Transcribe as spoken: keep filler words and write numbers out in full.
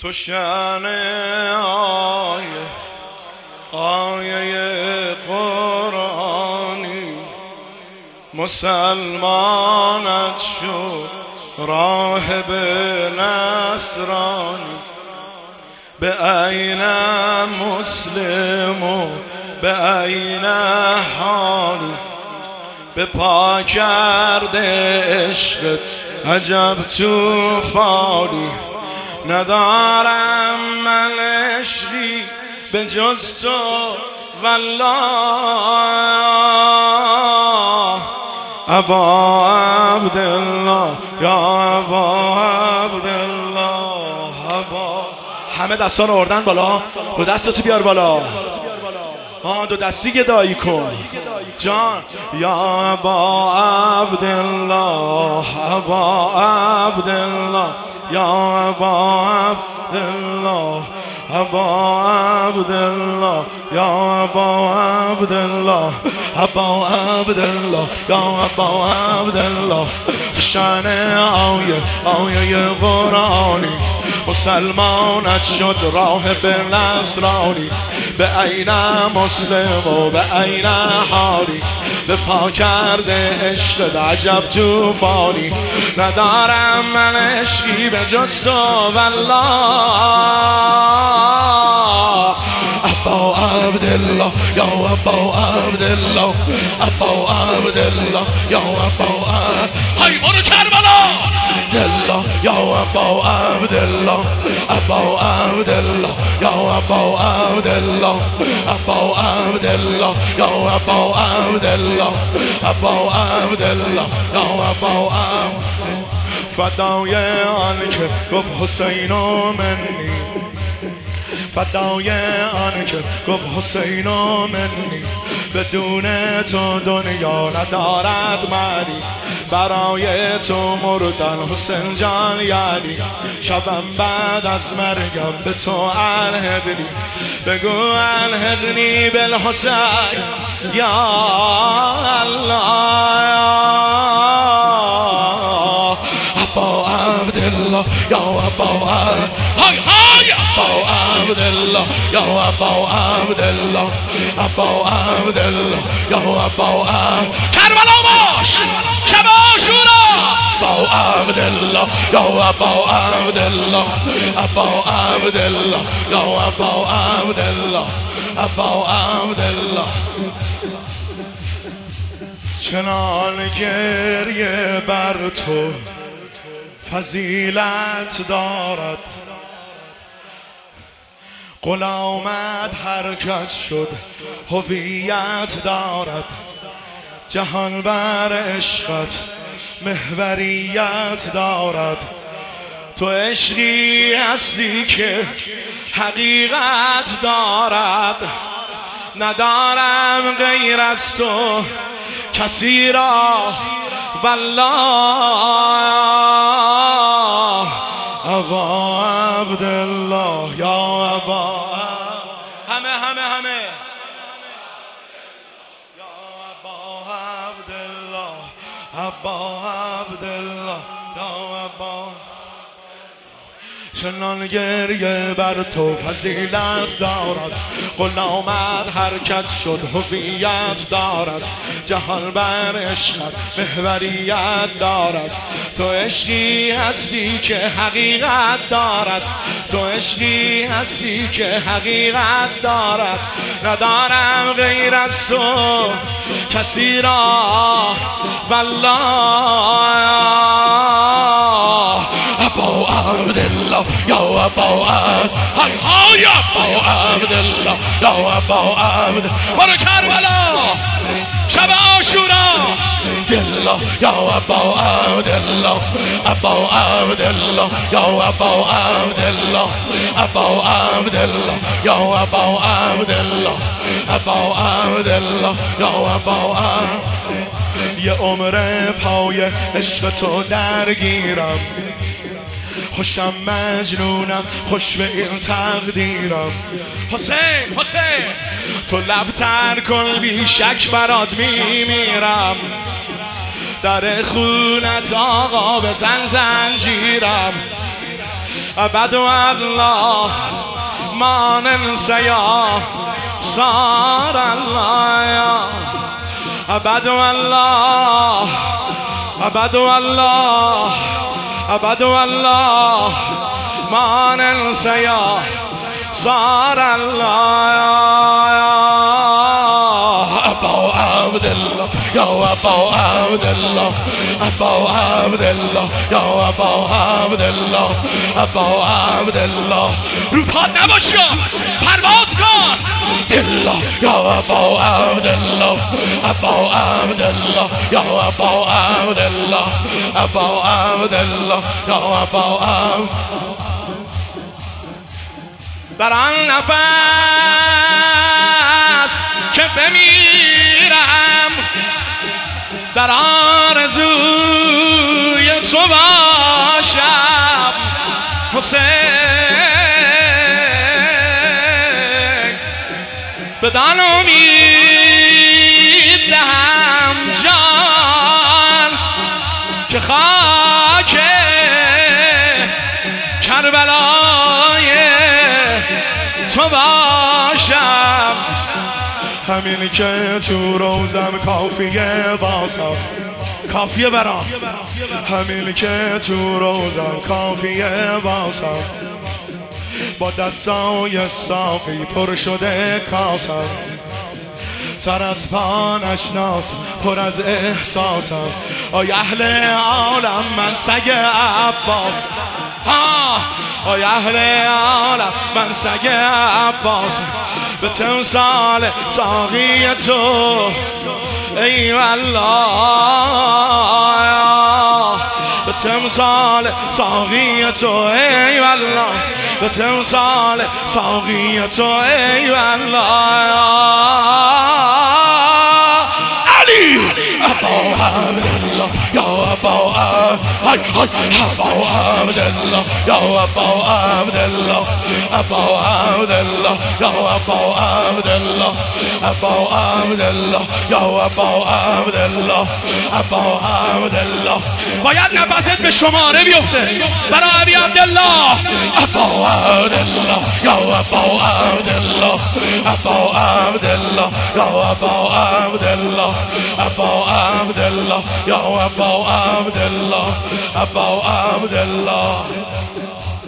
تو شأن آیه آیه قرآنی مسلمانت شد راهب نصرانی. به عین مسلم و به عین حالی به پا کرده عشقت عجب توفانی. ندارم من عشقی به جز تو والله. ابا عبدالله یا ابا عبدالله. ابا همه دستا رو آوردن بالا. دو دستتو بیار بالا. آه دو دستی گدایی کن جان. یا ابا عبدالله ابا عبدالله یا ابا عبدالله ابا عبدالله یا ابا عبدالله ابا عبدالله یا ابا عبدالله. شأن آیه آیه قرآنی مسلمانت شد راهب نصرانی. به عین مسلم و به عین حالی به پا کرده عشق عجب توفانی. ندارم من عشقی به جز تو والله. ابا عبدالله یا ابا عبدالله ابا عبدالله یا ابا های برو کربلا دلا یا ابا عبدالله ابا عبدالله یا ابا عبدالله ابا عبدالله یا ابا عبدالله ابا عبدالله یا ابا عبدالله. فدای آن که گفت حسین و منی فدای آن که گفت حسین و منی. بدون تو دنیا ندارد معنی. برای تو مردن حسین جان یعنی. شبم بعد از مرگم به تو الحقنی. بگو الحقنی بالحسین یا الله. ابا عبدالله یا ابا های های ابا عبدالله یا ابا عبدالله ابا عبدالله یا ابا کربلا باش شب عاشورا. ابا عبدالله یا ابا عبدالله ابا عبدالله یا ابا عبدالله ابا عبدالله. چنان گریه بر تو فضیلت دارد. غلامت هر کس شد هویت دارد. جهان بر عشقت محوریت دارد. تو عشقی هستی که حقیقت دارد. ندارم غیر از تو کسی را والله. ابا عبدالله یا ابا همه همه همه یا ابا عبدالله ابا عبدالله یا ابا. چنان گریه بر تو فضیلت دارد. غلامت هر کس شد هویت دارد. جهان بر عشقت محوریت دارد. تو عشقی هستی که حقیقت دارد. تو عشقی هستی که حقیقت دارد. ندارم غیر از تو کسی را والله. ابا عبدالله یا ابا عبد های های ابا عبدالله یا ابا عبد برو کربلا شب عاشورا. دلا یا ابا عبدالله ابا عبدالله یا ابا عبدالله ابا عبدالله یا ابا عبدالله ابا عبدالله یا ابا عبدالله. یه عمر پای عشق تو درگیرم. خوشم مجنونم خوش به این تقدیرم. حسین حسین تو لب تر کن بی شک برات میمیرم. در خونت آقا بزن زنجیرم. أبد الله ما ننسى يا صار الله يا أبد الله أبد الله أبد الله ما ننسى يا صار الله يا أبو عبد الله يا أبو عبد الله أبو عبد الله يا أبو عبد الله أبو عبد الله رو پات نباش یا پرواز کن دلا یا أبو عبد الله أبو عبد الله يا أبو عبد الله أبو عبد الله يا أبو عبد بر آن نفس که بمیرم در آرزوی تو باشم حسین بدان امید دهم جان که خاک کربلای تو باشم همین که تو روزم کافیه بازم کافیه برام همین که تو روزم کافیه بازم با دستای صافی پر شده کاسم سر از پا نشناس پر از احساسم آی اهل عالم من سگ عباس آی اهل عالم من سگ عباس به تمثال ساقی تو ای والله به تمثال ساقی تو ای والله به تمثال ساقی تو ای والله علی أبو عبد الله يا أبو عبد أبو عبد الله يا أبو عبد الله أبو عبد الله يا أبو عبد الله أبو عبد الله يا أبو عبد الله أبو عبد الله باید نفست به شماره بیفته برای ابی عبدالله أبو عبد الله يا أبو عبد الله أبو عبد الله يا أبو عبد الله أبو عبد الله يا أبو عبد الله أبو عبد الله